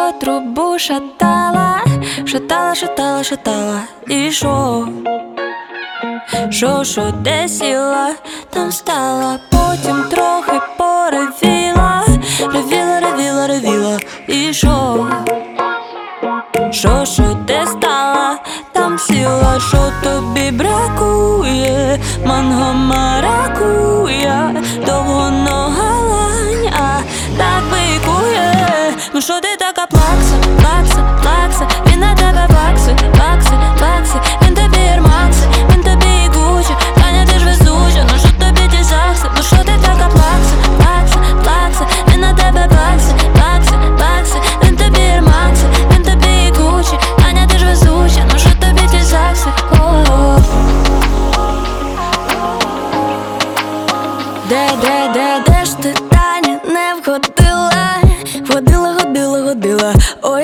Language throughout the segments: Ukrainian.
трубу шатала, шатала, шатала, шатала. І шо, де сіла, там стала, потім трохи поревіла, ревіла, ревіла, ревіла. І шо, де стала, там сіла. Що тобі бракує? Манго, маракуя, довго нога лань, а так бикує. Ну що ти така плакса, плакса, плакса? Він на тебе бакси, бакси, бакси. Він тобі Ермакси, він тобі Гуччі. Таня, ти ж везуча, ну що тобі ті закси? Ну що ти така плакса, плакса, плакса? Він на тебе бакси, бакси, бакси. Він тобі Ермакси, він тобі Гуччі. Таня, ти ж везуча, ну що тобі ті закси? Де ж ти, Таня, не входила? Входила, ходила, ходила. Ой,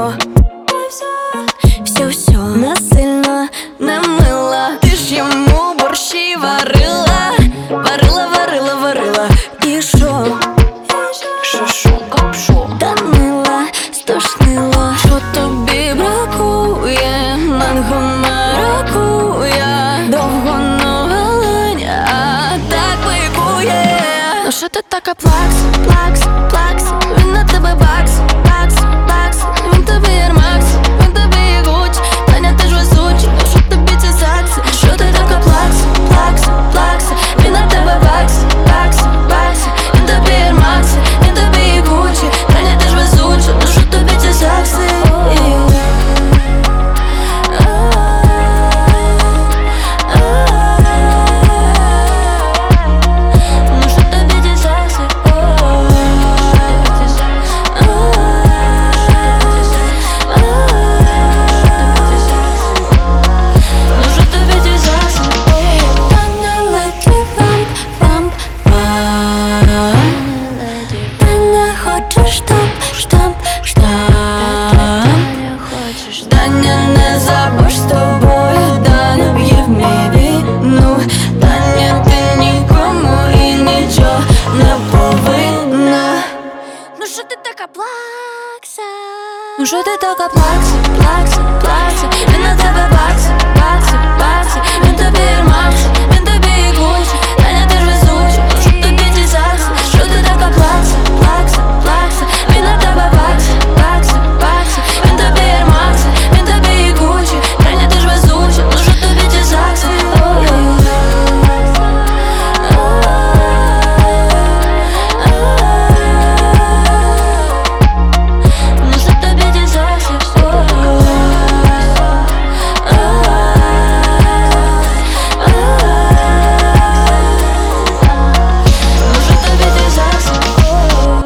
все насильно не мила. Ти ж йому борщі варила, варила, варила, варила. І шо, капшо, танила, стошнила. Що тобі бракує? Манго, маракуя, довго нога лань, а так бикує. Ну що ти така плакса, плакса, плакса? Він на тебе бакси, бакси, бакси. Він тобі Ермакси, він тобі Гуччі. Таня, ти ж везуча, ну що тобі ці закси? Що ти така плакса, плакса, плакса? Він на тебе бакси, бакси, бакси. Він тобі Ермакси, він тобі Гуччі. Таня, ти ж везуча, ну що тобі ці закси? Таня, не забудь, з тобою Даня б'є в мій вину. Таня, ти нікому і нічого не повинна. Ну що ти така плакса? Ну що ти така плакса, плакса, плакса? Він на тебе бакси,